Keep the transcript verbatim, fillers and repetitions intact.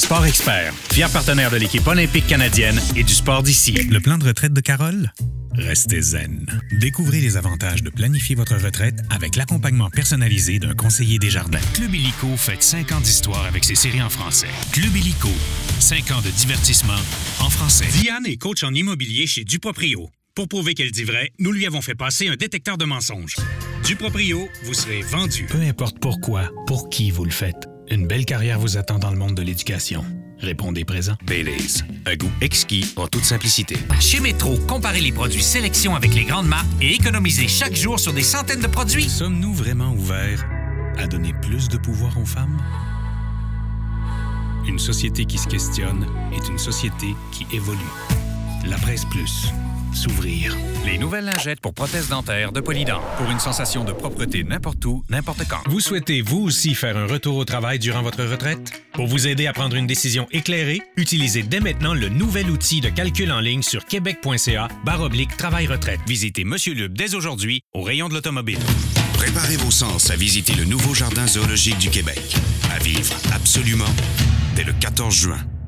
Sport Expert, fier partenaire de l'équipe olympique canadienne et du sport d'ici. Le plan de retraite de Carole? Restez zen. Découvrez les avantages de planifier votre retraite avec l'accompagnement personnalisé d'un conseiller Desjardins. Club Illico fête cinq ans d'histoire avec ses séries en français. Club Illico, cinq ans de divertissement en français. Diane est coach en immobilier chez Duproprio. Pour prouver qu'elle dit vrai, nous lui avons fait passer un détecteur de mensonges. Duproprio, vous serez vendu. Peu importe pourquoi, pour qui vous le faites, une belle carrière vous attend dans le monde de l'éducation. Répondez présent. Baileys, un goût exquis en toute simplicité. Chez Métro, comparez les produits sélection avec les grandes marques et économisez chaque jour sur des centaines de produits. Sommes-nous vraiment ouverts à donner plus de pouvoir aux femmes? Une société qui se questionne est une société qui évolue. La Presse Plus. S'ouvrir. Les nouvelles lingettes pour prothèses dentaires de Polydent. Pour une sensation de propreté n'importe où, n'importe quand. Vous souhaitez, vous aussi, faire un retour au travail durant votre retraite? Pour vous aider à prendre une décision éclairée, utilisez dès maintenant le nouvel outil de calcul en ligne sur québec.ca barre oblique travail-retraite. Visitez Monsieur Lube dès aujourd'hui au rayon de l'automobile. Préparez vos sens à visiter le nouveau Jardin zoologique du Québec. À vivre absolument dès le quatorze juin.